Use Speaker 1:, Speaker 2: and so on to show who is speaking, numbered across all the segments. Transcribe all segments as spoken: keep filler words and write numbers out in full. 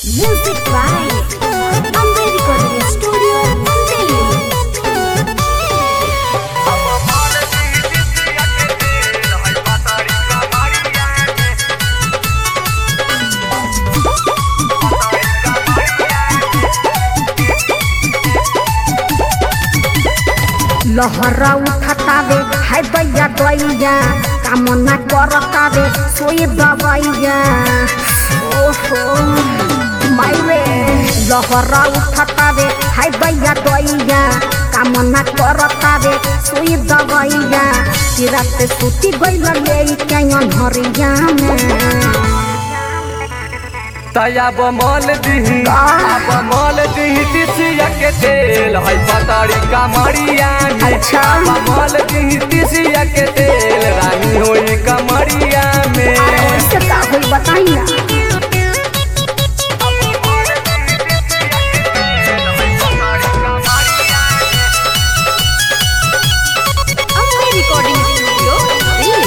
Speaker 1: Music by Amber Recording Studio, Delhi. लहरा उठतावे हाय भैया दैया कामना करतावे सोई दबैया ओहो मायरे लहरा उठतावे हाय भैया दैया कामना करतावे सोई दबैया रात सुती गइल ले कैन हरिया में
Speaker 2: तया बमल दिही अब मल दिही तिसिया के तेल है पताड़ी कमरिया में।
Speaker 1: अच्छा
Speaker 2: बमल दिही तिसिया के तेल रानी होई कमरिया में।
Speaker 1: ऐसे का होई बताई ना Amber Recording Studio, Delhi.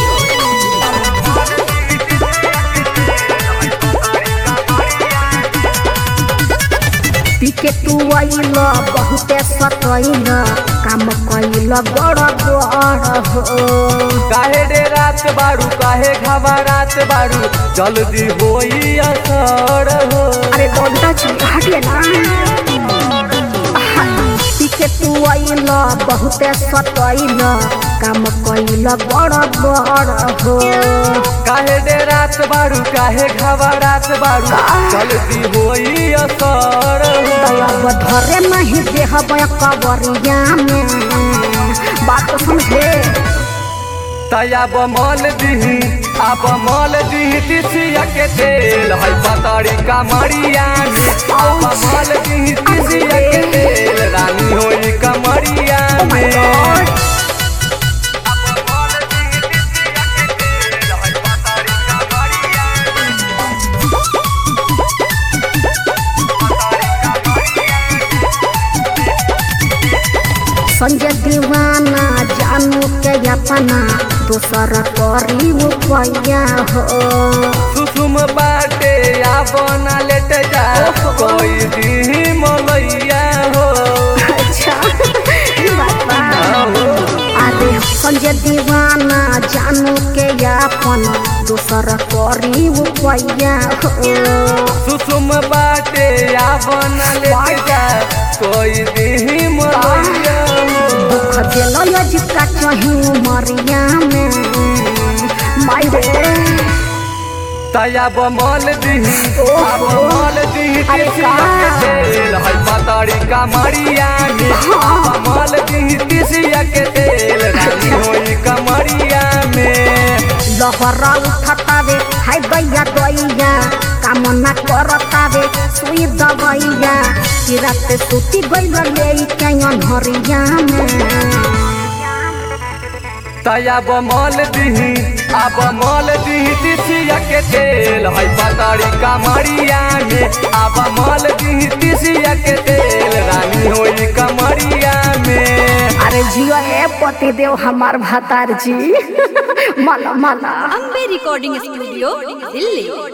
Speaker 1: पीके तू आइल बहुते सतैल काम कैल बड़ बड़ हो
Speaker 2: काहे डे रात बारू काहे घबरात बारू जल्दी होई असर हो।
Speaker 1: अरे दौड़ता चल हटिए ना पीके तू आइल बहुते सतैल काम कैल बड़ बड़ हो
Speaker 2: काहे डे रात बारू काहे घबरात बारू जल्दी होई असर हो।
Speaker 1: अब धरे नहीं देह कबरिया में बात तो समझे
Speaker 2: तया बमल दिही अब मल दिही तिसिया के तेल है पताड़ी कमरिया में। अब मल दिही तिसिया के तेल रानी होई कमरिया में।
Speaker 1: संजय दीवाना जानू के अपना दोसर करी उपैया हो
Speaker 2: सुसुम बाटे या बना लेट जा कोई दी मलैया हो।
Speaker 1: अच्छा ई बात बा। अरे संजय दीवाना जानू के अपन दोसर करी उपैया हो
Speaker 2: सुसुम बाटे या बना लेट जा कोई दी मलैया हो।
Speaker 1: दुख दिल जिसका चाही उमरिया में मायरे
Speaker 2: तया बमल दिही अब मल दिही तिसिया के तेल है पताड़ी कमरिया में। अब मल दिही तिसिया के तेल रानी होई कमरिया में।
Speaker 1: लहरा उठतावे हाय गैया दैया कामना करतावे सुई दबैया रात सुती गइल ले कैन हरिया में
Speaker 2: तया बमल दिही अब मल दिही तिसिया के तेल है पताड़ी कमरिया में। अब मल दिही तिसिया के तेल रानी होई कमरिया में।
Speaker 1: अरे जियो ए पति देव हमार भातार जी माला माला
Speaker 3: Amber Recording Studio, Delhi.